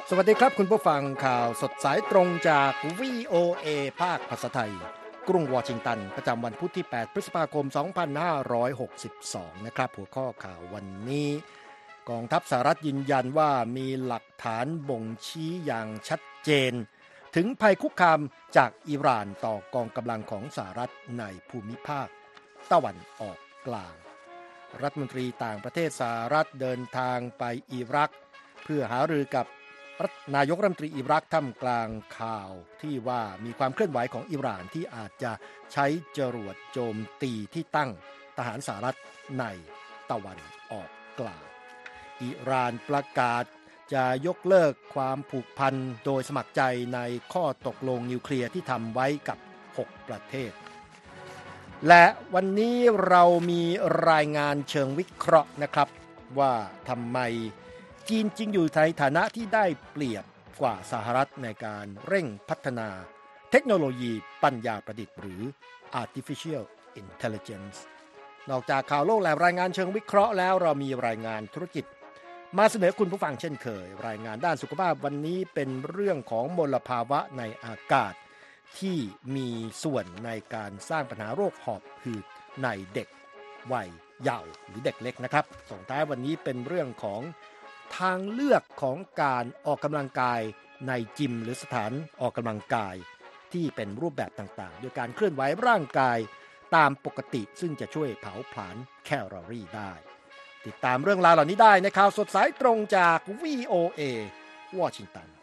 สวัสดีครับคุณผู้ฟังข่าวสดสายตรงจาก VOA ภาคภาษาไทยกรุงวอชิงตันประจำวันพุธที่8พฤษภาคม2562นะครับหัวข้อข่าววันนี้กองทัพสหรัฐยืนยันว่ามีหลักฐานบ่งชี้อย่างชัดเจนถึงภัยคุกคามจากอิหร่านต่อกองกำลังของสหรัฐในภูมิภาคตะวันออกกลางรัฐมนตรีต่างประเทศสหรัฐเดินทางไปอิรักเพื่อหารือกับนายกรัฐมนตรีอิรักท่ามกลางข่าวที่ว่ามีความเคลื่อนไหวของอิหร่านที่อาจจะใช้จรวดโจมตีที่ตั้งทหารสหรัฐในตะวันออกกลางอิหร่านประกาศจะยกเลิกความผูกพันโดยสมัครใจในข้อตกลงนิวเคลียร์ที่ทำไว้กับ6ประเทศและวันนี้เรามีรายงานเชิงวิเคราะห์นะครับว่าทำไมจีนจึงอยู่ในฐานะที่ได้เปรียบกว่าสหรัฐในการเร่งพัฒนาเทคโนโลยีปัญญาประดิษฐ์หรือ Artificial Intelligence นอกจากข่าวโลกและรายงานเชิงวิเคราะห์แล้วเรามีรายงานธุรกิจมาเสนอคุณผู้ฟังเช่นเคยรายงานด้านสุขภาพวันนี้เป็นเรื่องของมลภาวะในอากาศที่มีส่วนในการสร้างปัญหาโรคหอบหืดในเด็กวัยเยาว์หรือเด็กเล็กนะครับส่งท้ายวันนี้เป็นเรื่องของทางเลือกของการออกกำลังกายในจิมหรือสถานออกกำลังกายที่เป็นรูปแบบต่างๆโดยการเคลื่อนไหวร่างกายตามปกติซึ่งจะช่วยเผาผลาญแคลอรี่ได้ติดตามเรื่องราวเหล่านี้ได้ในข่าวสดสายตรงจาก VOA วอชิงตัน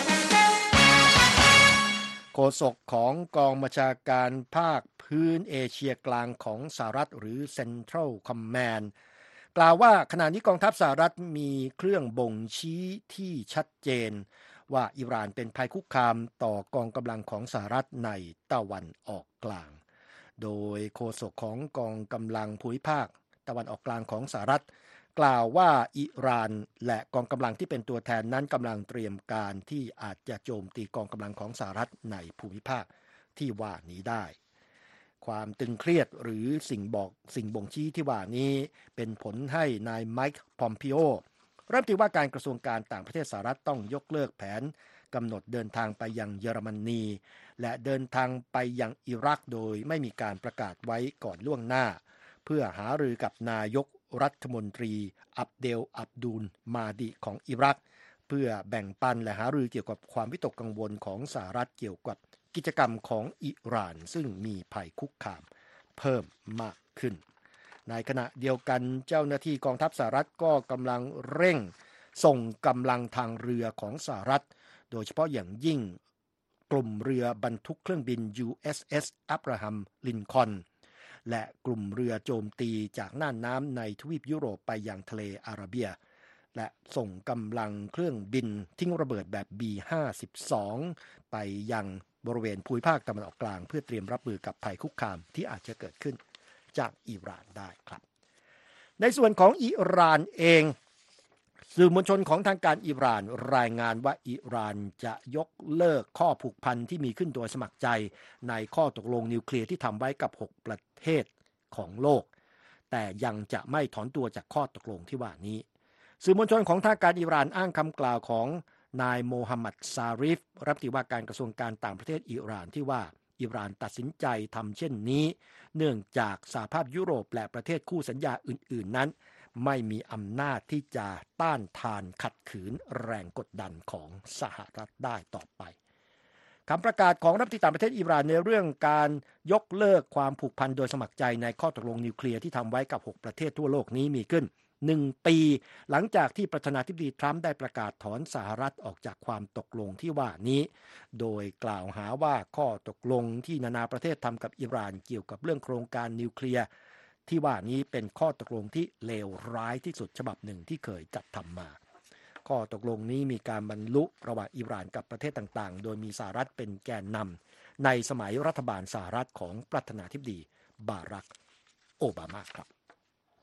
โฆษกของกองบัญชาการภาคพื้นเอเชียกลางของสหรัฐหรือ Central Command กล่าวว่าขณะนี้กองทัพสหรัฐมีเครื่องบ่งชี้ที่ชัดเจนว่าอิหร่านเป็นภัยคุกคามต่อกองกำลังของสหรัฐในตะวันออกกลางโดยโฆษกของกองกำลังภูมิภาคตะวันออกกลางของสหรัฐกล่าวว่าอิหร่านและกองกำลังที่เป็นตัวแทนนั้นกำลังเตรียมการที่อาจจะโจมตีกองกำลังของสหรัฐในภูมิภาคที่ว่านี้ได้ความตึงเครียดหรือสิ่งบ่งชี้ที่ว่านี้เป็นผลให้นายไมค์พอมปิโอรัฐมนตรีว่าการกระทรวงการต่างประเทศสหรัฐต้องยกเลิกแผนกำหนดเดินทางไปยังเยอรมนีและเดินทางไปยังอิรักโดยไม่มีการประกาศไว้ก่อนล่วงหน้าเพื่อหารือกับนายกรัฐมนตรีอับเดลอับดุลมาดีของอิรักเพื่อแบ่งปันและหารือเกี่ยวกับความวิตกกังวลของสหรัฐเกี่ยวกับกิจกรรมของอิหร่านซึ่งมีภัยคุกคามเพิ่มมากขึ้นในขณะเดียวกันเจ้าหน้าที่กองทัพสหรัฐก็กำลังเร่งส่งกำลังทางเรือของสหรัฐโดยเฉพาะอย่างยิ่งกลุ่มเรือบรรทุกเครื่องบิน USS Abraham Lincoln และกลุ่มเรือโจมตีจากน่านน้ำในทวีปยุโรปไปยังทะเลอาระเบียและส่งกำลังเครื่องบินทิ้งระเบิดแบบ B-52 ไปยังบริเวณภูมิภาคตะวันออกกลางเพื่อเตรียมรับมือกับภัยคุกคามที่อาจจะเกิดขึ้นจากอิหร่านได้ครับในส่วนของอิหร่านเองสื่อมวลชนของทางการอิหร่านรายงานว่าอิหร่านจะยกเลิกข้อผูกพันที่มีขึ้นโดยสมัครใจในข้อตกลงนิวเคลียร์ที่ทำไว้กับ6ประเทศของโลกแต่ยังจะไม่ถอนตัวจากข้อตกลงที่ว่านี้สื่อมวลชนของทางการอิหร่านอ้างคำกล่าวของนายโมฮัมหมัดซาริฟรัฐมนตรีว่าการกระทรวงการต่างประเทศอิหร่านที่ว่าอิหร่านตัดสินใจทำเช่นนี้เนื่องจากสหภาพยุโรปและประเทศคู่สัญญาอื่นๆนั้นไม่มีอำนาจที่จะต้านทานขัดขืนแรงกดดันของสหรัฐได้ต่อไปคำประกาศของรัฐมนตรีต่างประเทศอิหร่านในเรื่องการยกเลิกความผูกพันโดยสมัครใจในข้อตกลงนิวเคลียร์ที่ทำไว้กับ6ประเทศทั่วโลกนี้มีขึ้น1 ปีหลังจากที่ประธานาธิบดีทรัมป์ได้ประกาศถอนสหรัฐออกจากความตกลงที่ว่านี้โดยกล่าวหาว่าข้อตกลงที่นานาประเทศทำกับอิหร่านเกี่ยวกับเรื่องโครงการนิวเคลียร์ที่ว่านี้เป็นข้อตกลงที่เลวร้ายที่สุดฉบับหนึ่งที่เคยจัดทำมาข้อตกลงนี้มีการบรรลุระหว่างอิหร่านกับประเทศต่างๆโดยมีสหรัฐเป็นแกนนำในสมัยรัฐบาลสหรัฐของประธานาธิบดีบารักโอบามาครับ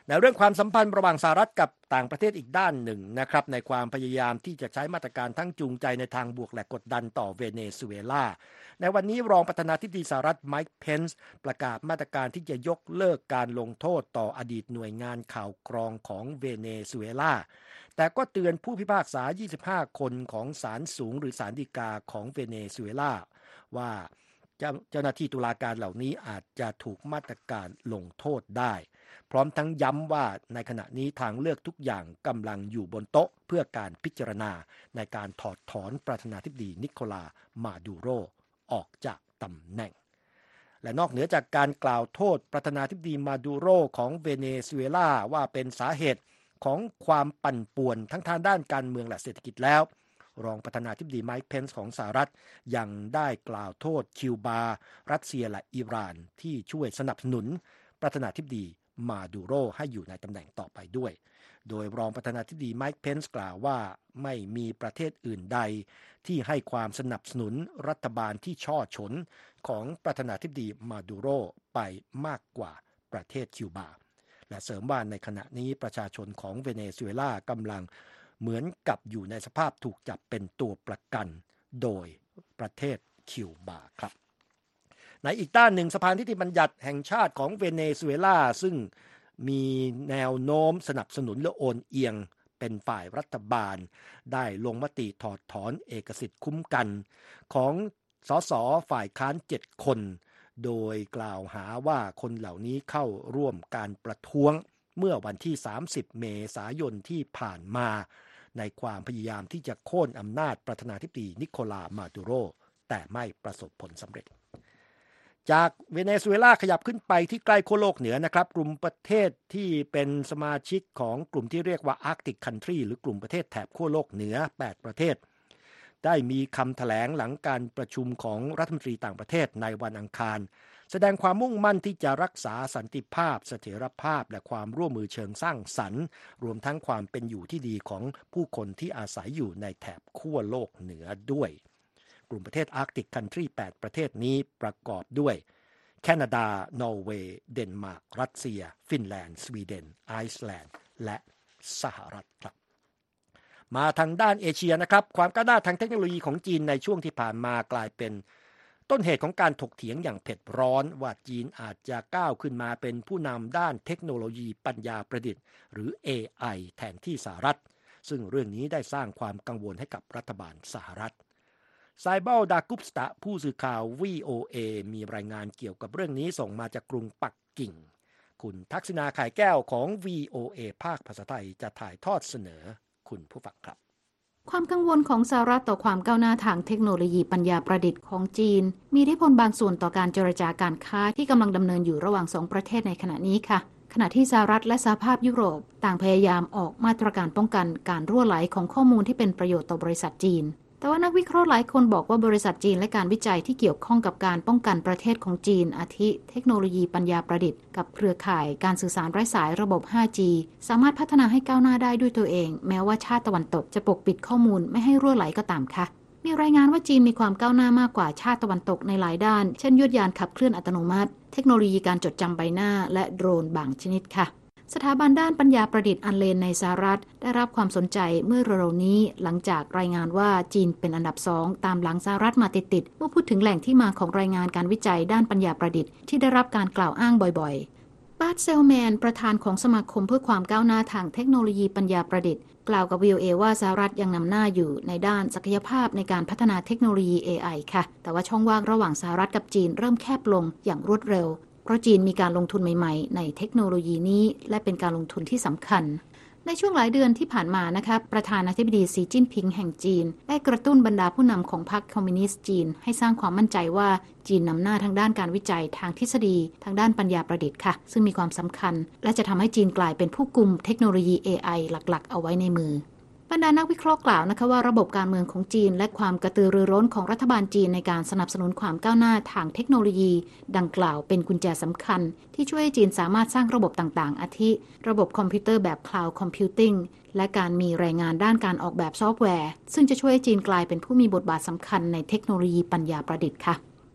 ในเรื่องความสัมพันธ์ระหว่างสหรัฐกับต่างประเทศอีกด้านหนึ่งนะครับในความพยายามที่จะใช้มาตรการทั้งจูงใจในทางบวกและกดดันต่อเวเนซุเอลาในวันนี้รองประธานาธิบดีสหรัฐไมค์เพนซ์ประกาศมาตรการที่จะยกเลิกการลงโทษต่ออดีตหน่วยงานข่าวกรองของเวเนซุเอลาแต่ก็เตือนผู้พิพากษา25คนของศาลสูงหรือศาลฎีกาของเวเนซุเอลาว่าเจ้าหน้าที่ตุลาการเหล่านี้อาจจะถูกมาตรการลงโทษได้พร้อมทั้งย้ำว่าในขณะนี้ทางเลือกทุกอย่างกำลังอยู่บนโต๊ะเพื่อการพิจารณาในการถอดถอนประธานาธิบดีนิโคลามาดูโรออกจากตำแหน่งและนอกเหนือจากการกล่าวโทษประธานาธิบดีมาดูโรของเวเนซุเอลาว่าเป็นสาเหตุของความปั่นป่วนทั้งทางด้านการเมืองและเศรษฐกิจแล้วรองประธานาธิบดีไมค์เพนซ์ของสหรัฐยังได้กล่าวโทษคิวบารัสเซียและอิหร่านที่ช่วยสนับสนุนประธานาธิบดีมาดูโรให้อยู่ในตำแหน่งต่อไปด้วยโดยรองประธานาธิบดีไมค์เพนซ์กล่าวว่าไม่มีประเทศอื่นใดที่ให้ความสนับสนุนรัฐบาลที่ช่อฉนของประธานาธิบดีมาดูโรไปมากกว่าประเทศคิวบาและเสริมว่าในขณะนี้ประชาชนของเวเนซุเอลากำลังเหมือนกับอยู่ในสภาพถูกจับเป็นตัวประกันโดยประเทศคิวบาครับในอีกด้านหนึ่งสภานิติบัญญัติแห่งชาติของเวเนซุเอลาซึ่งมีแนวโน้มสนับสนุนและโอนเอียงเป็นฝ่ายรัฐบาลได้ลงมติถอดถอนเอกสิทธิ์คุ้มกันของสสฝ่ายค้าน7คนโดยกล่าวหาว่าคนเหล่านี้เข้าร่วมการประท้วงเมื่อวันที่30เมษายนที่ผ่านมาในความพยายามที่จะโค่นอำนาจประธานาธิบดีนิโคลามาดูโรแต่ไม่ประสบผลสำเร็จจากเวเนซุเอลาขยับขึ้นไปที่ใกล้ขั้วโลกเหนือนะครับกลุ่มประเทศที่เป็นสมาชิกของกลุ่มที่เรียกว่า Arctic Country หรือกลุ่มประเทศแถบขั้วโลกเหนือ8ประเทศได้มีคำแถลงหลังการประชุมของรัฐมนตรีต่างประเทศในวันอังคารแสดงความมุ่งมั่นที่จะรักษาสันติภาพเสถียรภาพและความร่วมมือเชิงสร้างสรรค์รวมทั้งความเป็นอยู่ที่ดีของผู้คนที่อาศัยอยู่ในแถบขั้วโลกเหนือด้วยกลุ่มประเทศ Arctic Country 8ประเทศนี้ประกอบด้วยแคนาดานอร์เวย์เดนมาร์กรัสเซียฟินแลนด์สวีเดนไอซ์แลนด์และสหรัฐครับมาทางด้านเอเชียนะครับความก้าวหน้าทางเทคโนโลยีของจีนในช่วงที่ผ่านมากลายเป็นต้นเหตุของการถกเถียงอย่างเผ็ดร้อนว่าจีนอาจจะก้าวขึ้นมาเป็นผู้นำด้านเทคโนโลยีปัญญาประดิษฐ์หรือ AI แทนที่สหรัฐซึ่งเรื่องนี้ได้สร้างความกังวลให้กับรัฐบาลสหรัฐไซเบิลดากุปสตะผู้สื่อข่าว VOA มีรายงานเกี่ยวกับเรื่องนี้ส่งมาจากกรุงปักกิ่งคุณทักษิณา ข่ายแก้วของ VOA ภาคภาษาไทยจะถ่ายทอดเสนอคุณผู้ฟังครับความกังวลของสหรัฐต่อความก้าวหน้าทางเทคโนโลยีปัญญาประดิษฐ์ของจีนมีอิทธิพลบางส่วนต่อการเจรจาการค้าที่กำลังดำเนินอยู่ระหว่าง2ประเทศในขณะนี้ค่ะขณะที่สหรัฐและสหภาพยุโรปต่างพยายามออกมาตรการป้องกันการรั่วไหลของข้อมูลที่เป็นประโยชน์ต่อบริษัทจีนแต่ว่านักวิเคราะห์หลายคนบอกว่าบริษัทจีนและการวิจัยที่เกี่ยวข้องกับการป้องกันประเทศของจีนอาทิเทคโนโลยีปัญญาประดิษฐ์กับเครือข่ายการสื่อสารไร้สายระบบ 5G สามารถพัฒนาให้ก้าวหน้าได้ด้วยตัวเองแม้ว่าชาติตะวันตกจะปกปิดข้อมูลไม่ให้รั่วไหลก็ตามค่ะมีรายงานว่าจีนมีความก้าวหน้ามากกว่าชาติตะวันตกในหลายด้านเช่นยวดยานขับเคลื่อนอัตโนมัติเทคโนโลยีการจดจำใบหน้าและโดรนบางชนิดค่ะสถาบันด้านปัญญาประดิษฐ์อันเลนในสหรัฐได้รับความสนใจเมื่อเร็วๆนี้หลังจากรายงานว่าจีนเป็นอันดับ2ตามหลังสหรัฐมาติดๆเมื่อพูดถึงแหล่งที่มาของรายงานการวิจัยด้านปัญญาประดิษฐ์ที่ได้รับการกล่าวอ้างบ่อยๆบาร์ตเซลแมนประธานของสมาคมเพื่อความก้าวหน้าทางเทคโนโลยีปัญญาประดิษฐ์กล่าวกับ VOA ว่าสหรัฐยังนำหน้าอยู่ในด้านศักยภาพในการพัฒนาเทคโนโลยี AI ค่ะแต่ว่าช่องว่างระหว่างสหรัฐกับจีนเริ่มแคบลงอย่างรวดเร็วเพราะจีนมีการลงทุนใหม่ๆในเทคโนโลยีนี้และเป็นการลงทุนที่สำคัญในช่วงหลายเดือนที่ผ่านมานะคะประธานาธิบดีสีจิ้นผิงแห่งจีนได้กระตุ้นบรรดาผู้นำของพรรคคอมมิวนิสต์จีนให้สร้างความมั่นใจว่าจีนนำหน้าทางด้านการวิจัยทางทฤษฎีทางด้านปัญญาประดิษฐ์ค่ะซึ่งมีความสำคัญและจะทำให้จีนกลายเป็นผู้กุมเทคโนโลยี AI หลักๆเอาไว้ในมือบรรดานักวิเคราะห์กล่าวนะคะว่าระบบการเมืองของจีนและความกระตือรือร้นของรัฐบาลจีนในการสนับสนุนความก้าวหน้าทางเทคโนโลยีดังกล่าวเป็นกุญแจสำคัญที่ช่วยให้จีนสามารถสร้างระบบต่างๆอาทิระบบคอมพิวเตอร์แบบ Cloud Computing และการมีรายงานด้านการออกแบบซอฟต์แวร์ซึ่งจะช่วยให้จีนกลายเป็นผู้มีบทบาทสำคัญในเทคโนโลยีปัญญาประดิษฐ์ค่ะ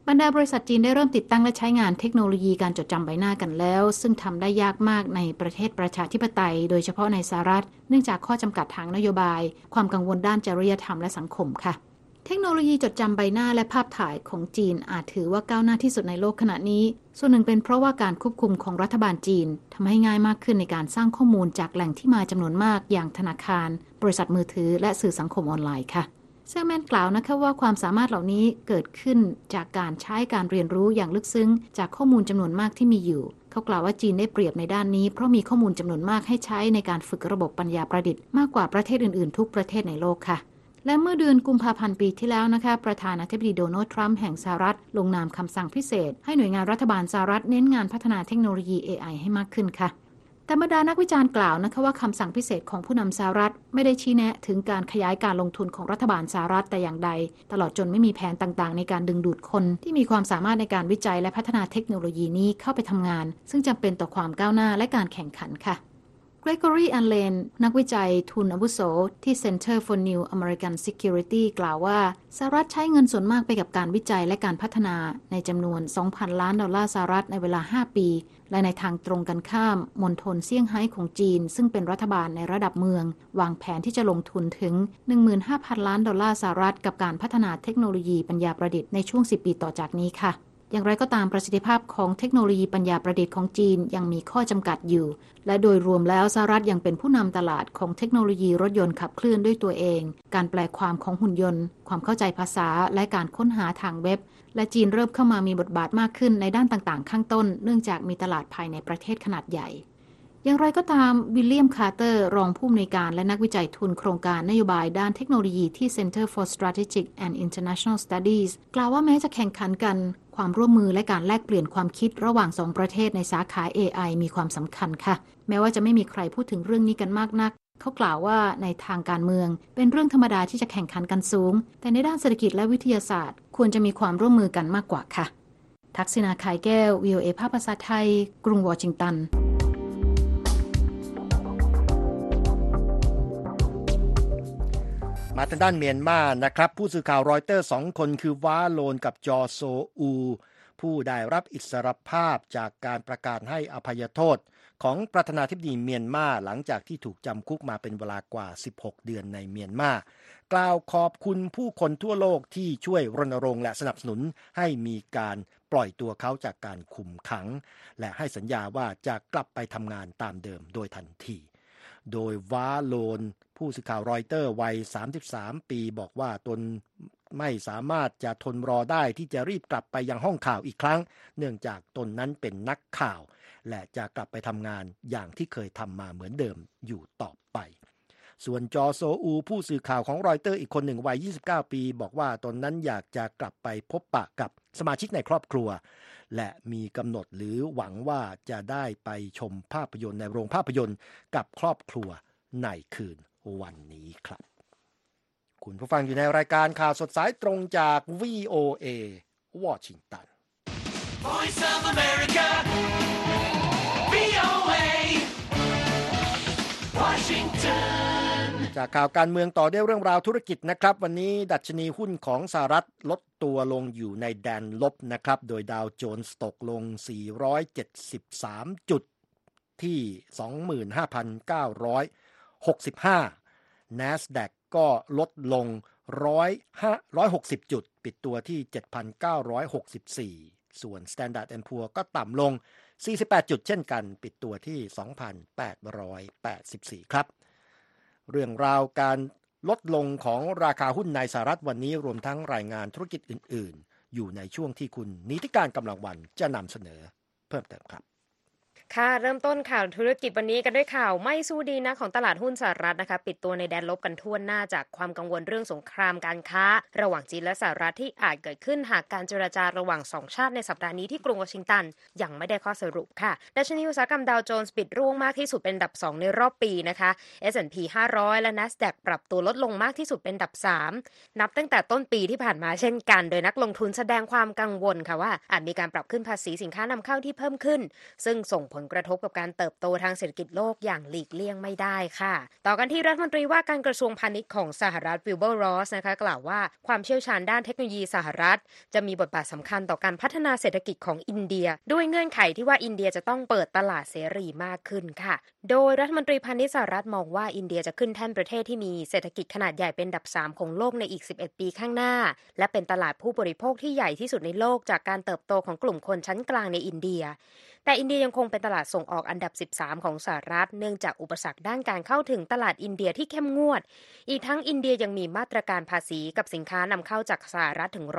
บรรดาบริษัทจีนได้เริ่มติดตั้งและใช้งานเทคโนโลยีการจดจำใบหน้ากันแล้วซึ่งทำได้ยากมากในประเทศประชาธิปไตยโดยเฉพาะในสหรัฐเนื่องจากข้อจำกัดทางนโยบายความกังวลด้านจริยธรรมและสังคมค่ะเทคโนโลยีจดจำใบหน้าและภาพถ่ายของจีนอาจถือว่าก้าวหน้าที่สุดในโลกขณะนี้ส่วนหนึ่งเป็นเพราะว่าการควบคุมของรัฐบาลจีนทำให้ง่ายมากขึ้นในการสร้างข้อมูลจากแหล่งที่มาจำนวนมากอย่างธนาคารบริษัทมือถือและสื่อสังคมออนไลน์ค่ะเซลแมนกล่าวนะคะว่าความสามารถเหล่านี้เกิดขึ้นจากการใช้การเรียนรู้อย่างลึกซึ้งจากข้อมูลจำนวนมากที่มีอยู่เขากล่าวว่าจีนได้เปรียบในด้านนี้เพราะมีข้อมูลจำนวนมากให้ใช้ในการฝึกระบบปัญญาประดิษฐ์มากกว่าประเทศอื่นๆทุกประเทศในโลกค่ะและเมื่อเดือนกุมภาพันธ์ปีที่แล้วนะคะประธานาธิบดีโดนัลด์ทรัมป์แห่งสหรัฐลงนามคำสั่งพิเศษให้หน่วยงานรัฐบาลสหรัฐเน้นงานพัฒนาเทคโนโลยี AI ให้มากขึ้นค่ะแต่บรรดานักวิจารณ์กล่าวนะคะว่าคำสั่งพิเศษของผู้นำสหรัฐไม่ได้ชี้แนะถึงการขยายการลงทุนของรัฐบาลสหรัฐแต่อย่างใดตลอดจนไม่มีแผนต่างๆในการดึงดูดคนที่มีความสามารถในการวิจัยและพัฒนาเทคโนโลยีนี้เข้าไปทำงานซึ่งจำเป็นต่อความก้าวหน้าและการแข่งขันค่ะGregory Allen นักวิจัยทุนอาวุโสที่ Center for New American Security กล่าวว่าสหรัฐใช้เงินส่วนมากไปกับการวิจัยและการพัฒนาในจำนวน 2,000 ล้านดอลลาร์สหรัฐในเวลา 5 ปีและในทางตรงกันข้ามมณฑลเซี่ยงไฮ้ของจีนซึ่งเป็นรัฐบาลในระดับเมืองวางแผนที่จะลงทุนถึง 15,000 ล้านดอลลาร์สหรัฐกับการพัฒนาเทคโนโลยีปัญญาประดิษฐ์ในช่วง 10 ปีต่อจากนี้ค่ะอย่างไรก็ตามประสิทธิภาพของเทคโนโลยีปัญญาประดิษฐ์ของจีนยังมีข้อจำกัดอยู่และโดยรวมแล้วสหรัฐยังเป็นผู้นำตลาดของเทคโนโลยีรถยนต์ขับเคลื่อนด้วยตัวเองการแปลความของหุ่นยนต์ความเข้าใจภาษาและการค้นหาทางเว็บและจีนเริ่มเข้ามามีบทบาทมากขึ้นในด้านต่างๆข้างต้นเนื่องจากมีตลาดภายในประเทศขนาดใหญ่อย่างไรก็ตามวิลเลียมคาร์เตอร์รองผู้อำนวยการและนักวิจัยทุนโครงการนโยบายด้านเทคโนโลยีที่ Center for Strategic and International Studies กล่าวว่าแม้จะแข่งขันกันความร่วมมือและการแลกเปลี่ยนความคิดระหว่าง2ประเทศในสาขา AI มีความสำคัญค่ะแม้ว่าจะไม่มีใครพูดถึงเรื่องนี้กันมากนักเขากล่าวว่าในทางการเมืองเป็นเรื่องธรรมดาที่จะแข่งขันกันสูงแต่ในด้านเศรษฐกิจและวิทยาศาสตร์ควรจะมีความร่วมมือกันมากกว่าค่ะทักษิณา ขายแก้ว VOA ภาคภาษาไทยกรุงวอชิงตันมาทางด้านเมียนมานะครับผู้สื่อข่าวรอยเตอร์2คนคือว้าโลนกับจอโซอูผู้ได้รับอิสรภาพจากการประกาศให้อภัยโทษของประธานาธิบดีเมียนมาหลังจากที่ถูกจำคุกมาเป็นเวลากว่า16เดือนในเมียนมากล่าวขอบคุณผู้คนทั่วโลกที่ช่วยรณรงค์และสนับสนุนให้มีการปล่อยตัวเขาจากการคุมขังและให้สัญญาว่าจะกลับไปทำงานตามเดิมโดยทันทีโดยว้าโลนผู้สื่อข่าวรอยเตอร์วัย33ปีบอกว่าตนไม่สามารถจะทนรอได้ที่จะรีบกลับไปยังห้องข่าวอีกครั้งเนื่องจากตนนั้นเป็นนักข่าวและจะกลับไปทำงานอย่างที่เคยทำมาเหมือนเดิมอยู่ต่อไปส่วนจอโซอูผู้สื่อข่าวของรอยเตอร์อีกคนหนึ่งวัย29ปีบอกว่าตนนั้นอยากจะกลับไปพบปะกับสมาชิกในครอบครัวและมีกำหนดหรือหวังว่าจะได้ไปชมภาพยนตร์ในโรงภาพยนตร์กับครอบครัวในคืนวันนี้ครับคุณผู้ฟังอยู่ในรายการข่าวสดสายตรงจาก VOA วอชิงตัน Voice of America VOA Washington จากข่าวการเมืองต่อด้วยเรื่องราวธุรกิจนะครับวันนี้ดัชนีหุ้นของสหรัฐลดตัวลงอยู่ในแดนลบนะครับโดยดาวโจนส์ตกลง473จุดที่ 25,965 NASDAQ ก็ลดลง160จุดปิดตัวที่ 7,964 ส่วน Standard & Poor's ก็ต่ำลง48จุดเช่นกันปิดตัวที่ 2,884 ครับเรื่องราวการลดลงของราคาหุ้นในสหรัฐวันนี้รวมทั้งรายงานธุรกิจอื่นๆอยู่ในช่วงที่คุณนิติการกำลังวันจะนำเสนอเพิ่มเติมครับค่ะเริ่มต้นข่าวธุรกิจวันนี้กันด้วยข่าวไม่สู้ดีนะของตลาดหุ้นสหรัฐนะคะปิดตัวในแดนลบกันทั่วหน้าจากความกังวลเรื่องสงครามการค้าระหว่างจีนและสหรัฐที่อาจเกิดขึ้นหากการเจรจาระหว่าง2ชาติในสัปดาห์นี้ที่กรุงวอชิงตันยังไม่ได้ข้อสรุปค่ะดัชนีอุตสาหกรรมดาวโจนส์ปิดร่วงมากที่สุดเป็นอันดับ2ในรอบปีนะคะ S&P 500 และ NASDAQ ปรับตัวลดลงมากที่สุดเป็นอันดับ3นับตั้งแต่ต้นปีที่ผ่านมาเช่นกันโดยนักลงทุนแสดงความกังวลค่ะว่าอาจมีการปรับขึ้นภาษีสินค้านำเข้าที่เพิ่มขึ้นซึ่งส่งผลลกระทบกับการเติบโตทางเศรษฐกิจโลกอย่างหลีกเลี่ยงไม่ได้ค่ะต่อกันที่รัฐมนตรีว่าการกระทรวงพาณิชย์ของสหรัฐวิลเบอร์รอสนะคะกล่าวว่าความเชี่ยวชาญด้านเทคโนโลยีสหรัฐจะมีบทบาทสำคัญต่อการพัฒนาเศรษฐกิจของอินเดียด้วยเงื่อนไขที่ว่าอินเดียจะต้องเปิดตลาดเสรีมากขึ้นค่ะโดยรัฐมนตรีพาณิชย์สหรัฐมองว่าอินเดียจะขึ้นแท่นประเทศที่มีเศรษฐกิจขนาดใหญ่เป็นอันดับ3ของโลกในอีก11ปีข้างหน้าและเป็นตลาดผู้บริโภคที่ใหญ่ที่สุดในโลกจากการเติบโตของกลุ่มคนชั้นกลางในอินเดียแต่อินเดียยังคงเป็นตลาดส่งออกอันดับ13ของสหรัฐเนื่องจากอุปสรรคด้านการเข้าถึงตลาดอินเดียที่เข้มงวดอีกทั้งอินเดียยังมีมาตรการภาษีกับสินค้านำเข้าจากสหรัฐถึง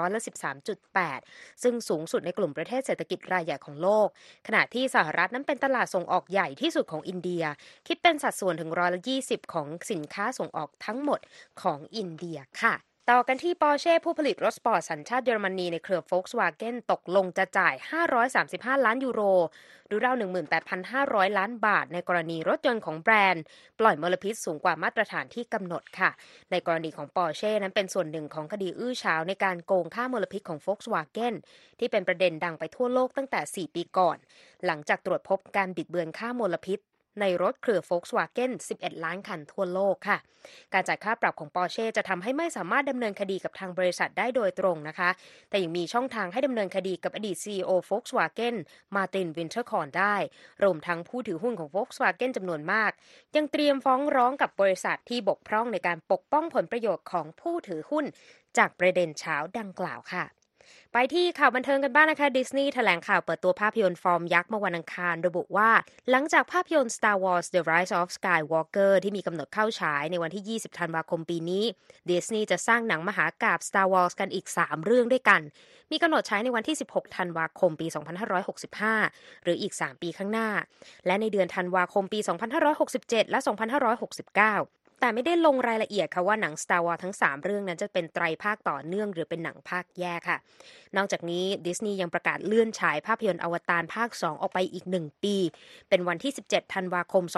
13.8% ซึ่งสูงสุดในกลุ่มประเทศเศรษฐกิจรายใหญ่ของโลกขณะที่สหรัฐนั้นเป็นตลาดส่งออกใหญ่ที่สุดของอินเดียคิดเป็นสัดส่วนถึง20%ของสินค้าส่งออกทั้งหมดของอินเดียค่ะต่อกันที่ Porsche ผู้ผลิตรถสปอร์ตสัญชาติเยอรมนีในเครือ Volkswagen ตกลงจะจ่าย535ล้านยูโรหรือราว 18,500 ล้านบาทในกรณีรถยนต์ของแบรนด์ปล่อยมลพิษสูงกว่ามาตรฐานที่กำหนดค่ะในกรณีของ Porsche นั้นเป็นส่วนหนึ่งของคดีอื้อฉาวในการโกงค่ามลพิษของ Volkswagen ที่เป็นประเด็นดังไปทั่วโลกตั้งแต่4ปีก่อนหลังจากตรวจพบการบิดเบือนค่ามลพิษในรถเครือ Volkswagen 11 ล้านคันทั่วโลกค่ะการจ่ายค่าปรับของ Porsche จะทำให้ไม่สามารถดำเนินคดีกับทางบริษัทได้โดยตรงนะคะแต่ยังมีช่องทางให้ดำเนินคดีกับอดีต CEO Volkswagen มาร์ติน วินเทอร์คอร์นได้รวมทั้งผู้ถือหุ้นของ Volkswagen จำนวนมากยังเตรียมฟ้องร้องกับบริษัทที่บกพร่องในการปกป้องผลประโยชน์ของผู้ถือหุ้นจากประเด็นเช้าดังกล่าวค่ะไปที่ข่าวบันเทิงกันบ้างนะคะดิสนีย์แถลงข่าวเปิดตัวภาพยนตร์ฟอร์มยักษ์เมื่อวันอังคารระบุว่าหลังจากภาพยนตร์ Star Wars The Rise of Skywalker ที่มีกำหนดเข้าฉายในวันที่20ธันวาคมปีนี้ดิสนีย์จะสร้างหนังมหากาพย์ Star Wars กันอีก3เรื่องด้วยกันมีกำหนดฉายในวันที่16ธันวาคมปี2565หรืออีก3ปีข้างหน้าและในเดือนธันวาคมปี2567และ2569แต่ไม่ได้ลงรายละเอียดค่ะว่าหนัง Star Wars ทั้ง3เรื่องนั้นจะเป็นไตรภาคต่อเนื่องหรือเป็นหนังภาคแยกค่ะนอกจากนี้ดิสนีย์ยังประกาศเลื่อนฉายภาพยนตร์อวตารภาค2ออกไปอีก1ปีเป็นวันที่17ธันวาคม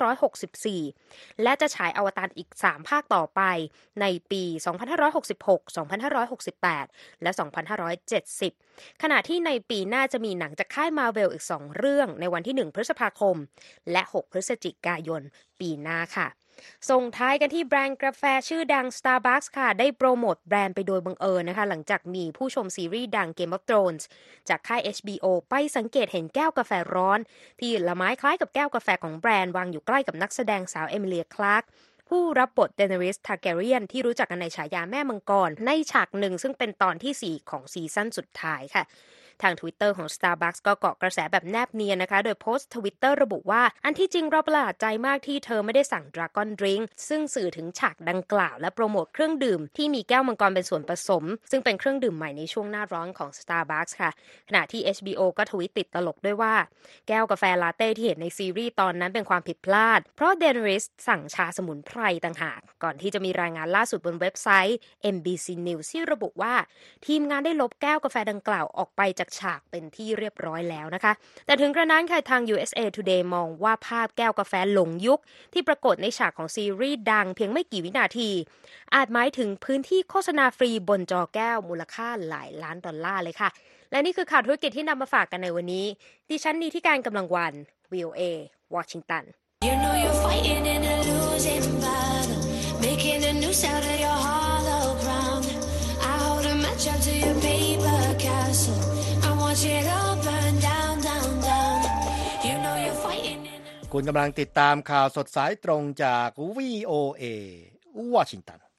2564และจะฉายอวตารอีก3ภาคต่อไปในปี2566 2568และ2570ขณะที่ในปีหน้าจะมีหนังจากค่าย Marvel อีก2เรื่องในวันที่1พฤษภาคมและ6พฤศจิกายนปีหน้าค่ะส่งท้ายกันที่แบรนด์กาแฟชื่อดัง Starbucks ค่ะได้โปรโมทแบรนด์ไปโดยบังเอิญนะคะหลังจากมีผู้ชมซีรีส์ดัง Game of Thrones จากค่าย HBO ไปสังเกตเห็นแก้วกาแฟร้อนที่ละไม้คล้ายกับแก้วกาแฟของแบรนด์วางอยู่ใกล้กับนักแสดงสาวเอมิเลีย คลาร์กผู้รับบท Daenerys Targaryen ที่รู้จักกันในฉายาแม่มังกรในฉากหนึ่งซึ่งเป็นตอนที่4ของซีซั่นสุดท้ายค่ะทาง Twitter ของ Starbucks ก็เกาะกระแสแบบแนบเนียนนะคะโดยโพสต์ Twitter ระบุว่าอันที่จริงเราประหลาดใจมากที่เธอไม่ได้สั่ง Dragon Drink ซึ่งสื่อถึงฉากดังกล่าวและโปรโมทเครื่องดื่มที่มีแก้วมังกรเป็นส่วนผสมซึ่งเป็นเครื่องดื่มใหม่ในช่วงหน้าร้อนของ Starbucks ค่ะขณะที่ HBO ก็ทวิตติดตลกด้วยว่าแก้วกาแฟลาเต้ที่เห็นในซีรีส์ตอนนั้นเป็นความผิดพลาดเพราะ Daenerys สั่งชาสมุนไพรต่างหากก่อนที่จะมีรายงานล่าสุดบนเว็บไซต์ NBC News ที่ระบุว่าทีมงานได้ลบแก้วกาแฟดังกล่าวออกไปจากฉากเป็นที่เรียบร้อยแล้วนะคะแต่ถึงกระนั้นค่ะทาง USA Today มองว่าภาพแก้วกาแฟหลงยุคที่ปรากฏในฉากของซีรีส์ดังเพียงไม่กี่วินาทีอาจหมายถึงพื้นที่โฆษณาฟรีบนจอแก้วมูลค่าหลายล้านดอลลาร์เลยค่ะและนี่คือข่าวธุรกิจที่นำมาฝากกันในวันนี้ดิฉันนีที่การกำลังวัน VOA วอชิงตัน You know you're fighting in a losing battle making a noose out of your hollow ground I hold a match up to your paper castle I want you to burn down down down You know you're fighting in a คุณกำลังติดตามข่าวสดสายตรงจาก VOA วอชิงตัน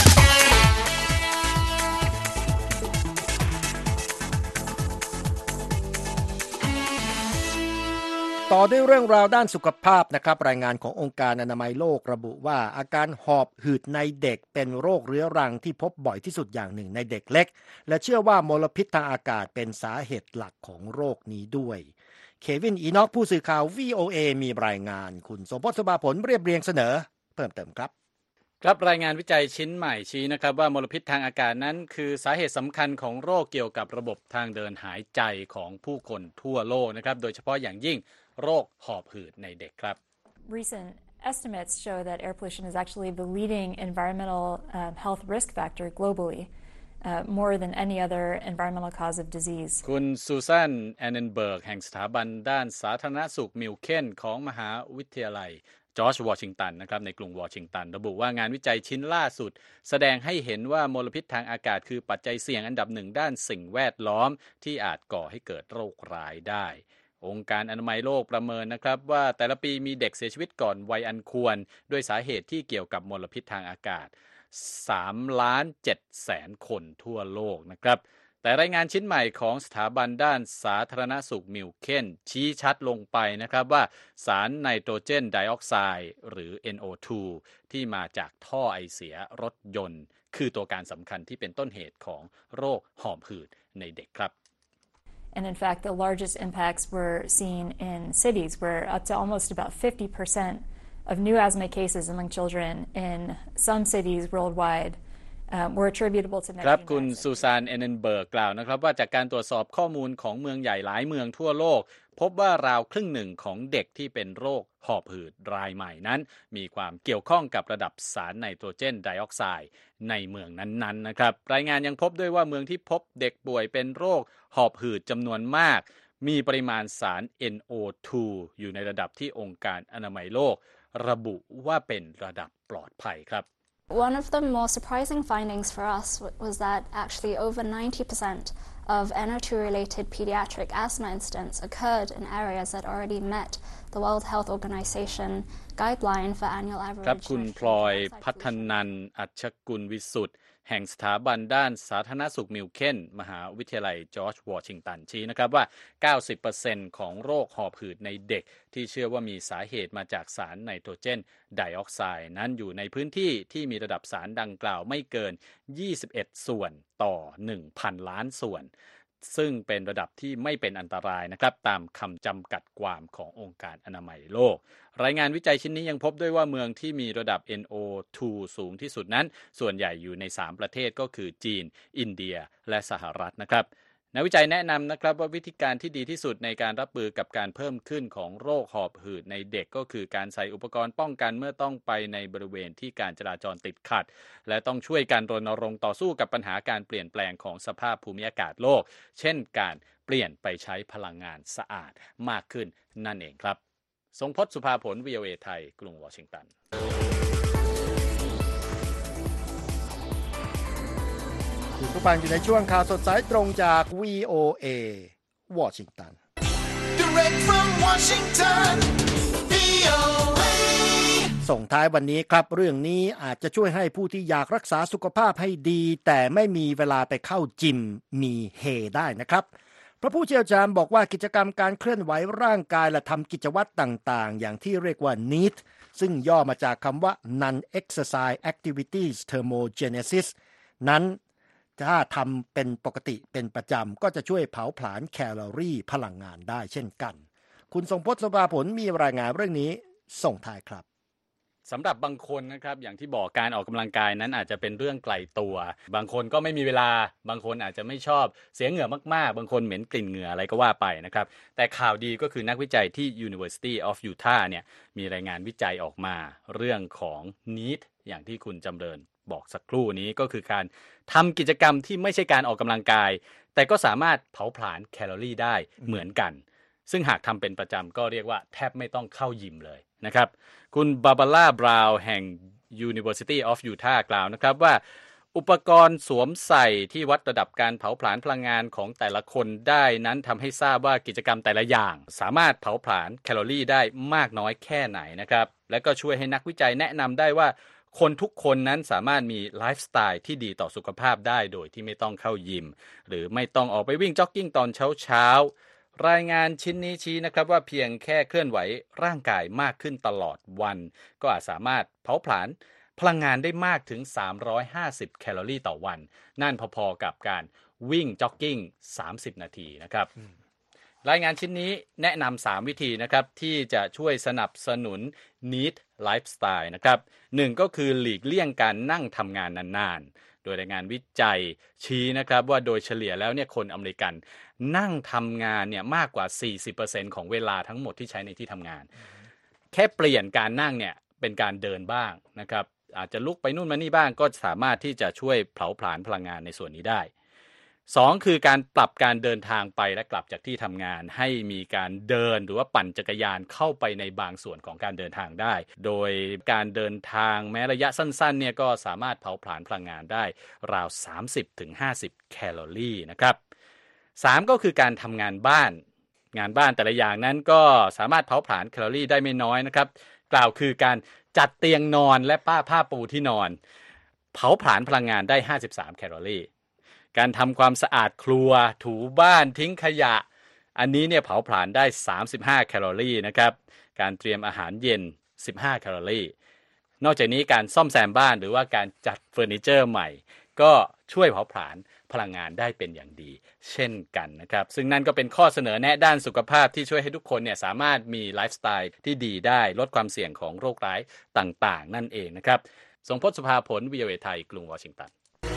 ต่อด้วยเรื่องราวด้านสุขภาพนะครับรายงานขององค์การอนามัยโลกระบุว่าอาการหอบหืดในเด็กเป็นโรคเรื้อรังที่พบบ่อยที่สุดอย่างหนึ่งในเด็กเล็กและเชื่อว่ามลพิษทางอากาศเป็นสาเหตุหลักของโรคนี้ด้วยเควินอีน็อกผู้สื่อข่าว VOA มีรายงานคุณสมพศ สุภาผลเรียบเรียงเสนอเพิ่มเติมครับครับรายงานวิจัยชิ้นใหม่ชี้นะครับว่ามลพิษทางอากาศนั้นคือสาเหตุสำคัญของโรคเกี่ยวกับระบบทางเดินหายใจของผู้คนทั่วโลกนะครับโดยเฉพาะอย่างยิ่งโรคหอบหืดในเด็กครับ Recent estimates show that air pollution is actually the leading environmental health risk factor globally more than any other environmental cause of disease. คุณซูซาน แอนเนนเบิร์กแห่งสถาบันด้านสาธารณสุขมิลเคนของมหาวิทยาลัยจอร์จวอชิงตันนะครับในกรุงวอชิงตันระบุว่างานวิจัยชิ้นล่าสุดแสดงให้เห็นว่ามลพิษทางอากาศคือปัจจัยเสี่ยงอันดับหนึ่งด้านสิ่งแวดล้อมที่อาจก่อให้เกิดโรคร้ายได้องค์การอนามัยโลกประเมินนะครับว่าแต่ละปีมีเด็กเสียชีวิตก่อนวัยอันควรด้วยสาเหตุที่เกี่ยวกับมลพิษทางอากาศ 3,700,000 คนทั่วโลกนะครับแต่รายงานชิ้นใหม่ของสถาบันด้านสาธารณสุขมิลเคนชี้ชัดลงไปนะครับว่าสารไนโตรเจนไดออกไซด์หรือ NO2 ที่มาจากท่อไอเสียรถยนต์คือตัวการสำคัญที่เป็นต้นเหตุของโรคหอบหืดในเด็กครับ And in fact, the largest impacts were seen in cities where up to almost about 50% of new asthma cases among children in some cities worldwide were attributable to ครับคุณซูซาน แอนเนนเบิร์กกล่าวนะครับว่าจากการตรวจสอบข้อมูลของเมืองใหญ่หลายเมืองทั่วโลกพบว่าราวครึ่งหนึ่งของเด็กที่เป็นโรคหอบหืดรายใหม่นั้นมีความเกี่ยวข้องกับระดับสารไนโตรเจนไดออกไซด์ในเมืองนั้นๆนะครับรายงานยังพบด้วยว่าเมืองที่พบเด็กป่วยเป็นโรคหอบหืดจำนวนมากมีปริมาณสาร NO2 อยู่ในระดับที่องค์การอนามัยโลกระบุว่าเป็นระดับปลอดภัยครับ One of the more surprising findings for us was that actually over 90% of NO2-related pediatric asthma incidents occurred in areas that already met the World Health Organization guideline for annual average ครับคุณพลอยพัฒนันท์อัชกุลวิสุทธิ์แห่งสถาบันด้านสาธารณสุขมิลเคนมหาวิทยาลัยจอร์จวอชิงตันชี้นะครับว่า 90% ของโรคหอบหืดในเด็กที่เชื่อว่ามีสาเหตุมาจากสารไนโตรเจนไดออกไซด์นั้นอยู่ในพื้นที่ที่มีระดับสารดังกล่าวไม่เกิน21ส่วนต่อ 1,000 ล้านส่วนซึ่งเป็นระดับที่ไม่เป็นอันตรายนะครับตามคำจำกัดความขององค์การอนามัยโลกรายงานวิจัยชิ้นนี้ยังพบด้วยว่าเมืองที่มีระดับ NO2 สูงที่สุดนั้นส่วนใหญ่อยู่ใน3ประเทศก็คือจีนอินเดียและสหรัฐนะครับนักวิจัยแนะนำนะครับว่าวิธีการที่ดีที่สุดในการรับมือกับการเพิ่มขึ้นของโรคหอบหืดในเด็กก็คือการใส่อุปกรณ์ป้องกันเมื่อต้องไปในบริเวณที่การจราจรติดขัดและต้องช่วยกันรณรงค์ต่อสู้กับปัญหาการเปลี่ยนแปลงของสภาพภูมิอากาศโลกเช่นการเปลี่ยนไปใช้พลังงานสะอาดมากขึ้นนั่นเองครับทรงพจน์สุภาผล VOA ไทยกรุงวอชิงตันคุณผู้ฟังอยู่ในช่วงข่าวสดสายตรงจาก VOA วอชิงตัน Direct from Washington, VOA ส่งท้ายวันนี้ครับเรื่องนี้อาจจะช่วยให้ผู้ที่อยากรักษาสุขภาพให้ดีแต่ไม่มีเวลาไปเข้าจิมมีเฮได้นะครับเพราะผู้เชี่ยวชาญบอกว่ากิจกรรมการเคลื่อนไหวร่างกายและทำกิจวัตรต่างๆอย่างที่เรียกว่า NEAT ซึ่งย่อมาจากคำว่า Non-Exercise Activities Thermogenesis นั้นถ้าทำเป็นปกติเป็นประจำก็จะช่วยเผาผลาญแคลอรี่พลังงานได้เช่นกันคุณทรงพจน์ สุภาผลมีรายงานเรื่องนี้ส่งท้ายครับสำหรับบางคนนะครับอย่างที่บอกการออกกำลังกายนั้นอาจจะเป็นเรื่องไกลตัวบางคนก็ไม่มีเวลาบางคนอาจจะไม่ชอบเสียเหงื่อมากๆบางคนเหม็นกลิ่นเหงื่ออะไรก็ว่าไปนะครับแต่ข่าวดีก็คือนักวิจัยที่ University of Utah เนี่ยมีรายงานวิจัยออกมาเรื่องของ NEAT อย่างที่คุณจำเริญบอกสักครู่นี้ก็คือการทำกิจกรรมที่ไม่ใช่การออกกำลังกายแต่ก็สามารถเผาผลาญแคลอรี่ได้เหมือนกันซึ่งหากทำเป็นประจำก็เรียกว่าแทบไม่ต้องเข้ายิมเลยนะครับคุณบาบาร่าบราวน์แห่ง University of Utah กล่าวนะครับว่าอุปกรณ์สวมใส่ที่วัดระดับการเผาผลาญพลังงานของแต่ละคนได้นั้นทำให้ทราบว่ากิจกรรมแต่ละอย่างสามารถเผาผลาญแคลอรี่ได้มากน้อยแค่ไหนนะครับและก็ช่วยให้นักวิจัยแนะนำได้ว่าคนทุกคนนั้นสามารถมีไลฟ์สไตล์ที่ดีต่อสุขภาพได้โดยที่ไม่ต้องเข้ายิมหรือไม่ต้องออกไปวิ่งจ็อกกิ้งตอนเช้ารายงานชิ้นนี้ชี้นะครับว่าเพียงแค่เคลื่อนไหวร่างกายมากขึ้นตลอดวันก็อาจสามารถเผาผลาญพลังงานได้มากถึง350แคลอรี่ต่อวันนั่นพอๆกับการวิ่งจ็อกกิ้ง30นาทีนะครับรายงานชิ้นนี้แนะนำ3วิธีนะครับที่จะช่วยสนับสนุน NEAT Lifestyle นะครับ1ก็คือหลีกเลี่ยงการนั่งทำงานนานๆโดยรายงานวิจัยชี้นะครับว่าโดยเฉลี่ยแล้วเนี่ยคนอเมริกันนั่งทำงานเนี่ยมากกว่า 40% ของเวลาทั้งหมดที่ใช้ในที่ทำงานแค่เปลี่ยนการนั่งเนี่ยเป็นการเดินบ้างนะครับอาจจะลุกไปนู่นมานี่บ้างก็สามารถที่จะช่วยเผาผลาญพลังงานในส่วนนี้ได้2คือการปรับการเดินทางไปและกลับจากที่ทำงานให้มีการเดินหรือว่าปั่นจักรยานเข้าไปในบางส่วนของการเดินทางได้โดยการเดินทางแม้ระยะสั้นๆเนี่ยก็สามารถเผาผลาญพลังงานได้ราว 30-50 แคลอรี่นะครับ3ก็คือการทำงานบ้านแต่ละอย่างนั้นก็สามารถเผาผลาญแคลอรี่ได้ไม่น้อยนะครับกล่าวคือการจัดเตียงนอนและผ้าปูที่นอนเผาผลาญพลังงานได้53แคลอรี่การทำความสะอาดครัวถูบ้านทิ้งขยะอันนี้เนี่ยเผาผลาญได้35แคลอรี่นะครับการเตรียมอาหารเย็น15แคลอรี่นอกจากนี้การซ่อมแซมบ้านหรือว่าการจัดเฟอร์นิเจอร์ใหม่ก็ช่วยเผาผลาญพลังงานได้เป็นอย่างดีเช่นกันนะครับซึ่งนั่นก็เป็นข้อเสนอแนะด้านสุขภาพที่ช่วยให้ทุกคนเนี่ยสามารถมีไลฟ์สไตล์ที่ดีได้ลดความเสี่ยงของโรคร้ายต่างๆนั่นเองนะครับทรงพจน์ สุภาผล VOA ไทยกรุงวอชิงตัน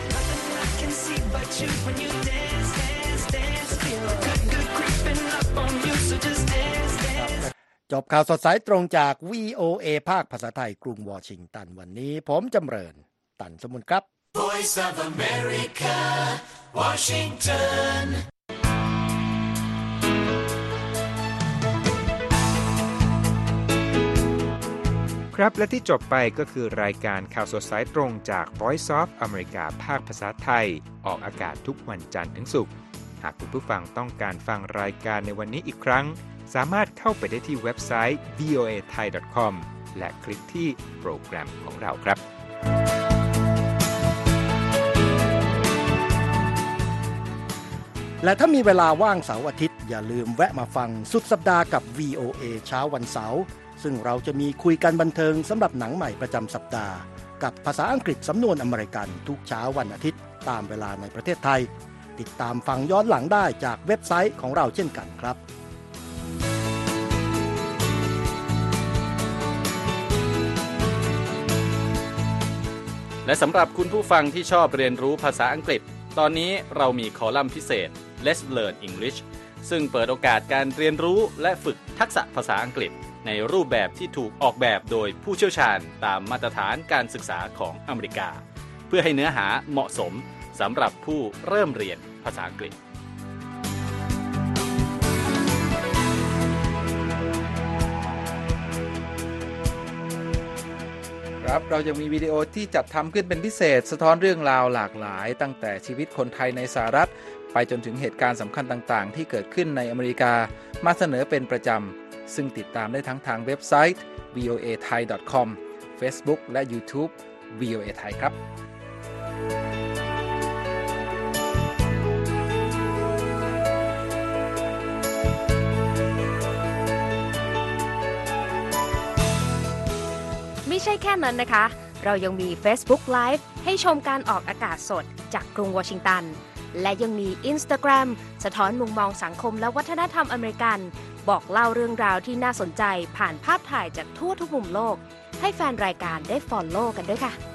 จบข่าวสดสายตรงจาก VOA ภาคภาษาไทยกรุงวอชิงตันวันนี้ผมจำเริญตันสมุนครับ Voice of America, Washington. ครับและที่จบไปก็คือรายการข่าวสดสายตรงจาก Voice of America ภาคภาษาไทยออกอากาศทุกวันจันทร์ถึงศุกร์หากคุณผู้ฟังต้องการฟังรายการในวันนี้อีกครั้งสามารถเข้าไปได้ที่เว็บไซต์ voathai.com และคลิกที่โปรแกรมของเราครับและถ้ามีเวลาว่างเสาร์อาทิตย์อย่าลืมแวะมาฟังสุดสัปดาห์กับ VOA เช้าวันเสาร์ซึ่งเราจะมีคุยกันบันเทิงสำหรับหนังใหม่ประจำสัปดาห์กับภาษาอังกฤษสำนวนอเมริกันทุกเช้าวันอาทิตย์ตามเวลาในประเทศไทยติดตามฟังย้อนหลังได้จากเว็บไซต์ของเราเช่นกันครับและสำหรับคุณผู้ฟังที่ชอบเรียนรู้ภาษาอังกฤษตอนนี้เรามีคอลัมน์พิเศษ Let's Learn English ซึ่งเปิดโอกาสการเรียนรู้และฝึกทักษะภาษาอังกฤษในรูปแบบที่ถูกออกแบบโดยผู้เชี่ยวชาญตามมาตรฐานการศึกษาของอเมริกาเพื่อให้เนื้อหาเหมาะสมสำหรับผู้เริ่มเรียนภาษาอังกฤษครับเรายังมีวิดีโอที่จัดทำขึ้นเป็นพิเศษสะท้อนเรื่องราวหลากหลายตั้งแต่ชีวิตคนไทยในสหรัฐไปจนถึงเหตุการณ์สำคัญต่างๆที่เกิดขึ้นในอเมริกามาเสนอเป็นประจำซึ่งติดตามได้ทั้งทางเว็บไซต์ voathai.com Facebook และ YouTube VOA Thai ครับไม่ใช่แค่นั้นนะคะเรายังมี Facebook Live ให้ชมการออกอากาศสดจากกรุงวอชิงตันและยังมี Instagram สะท้อนมุมมองสังคมและวัฒนธรรมอเมริกันบอกเล่าเรื่องราวที่น่าสนใจผ่านภาพถ่ายจากทั่วทุกมุมโลกให้แฟนรายการได้ follow กันด้วยค่ะ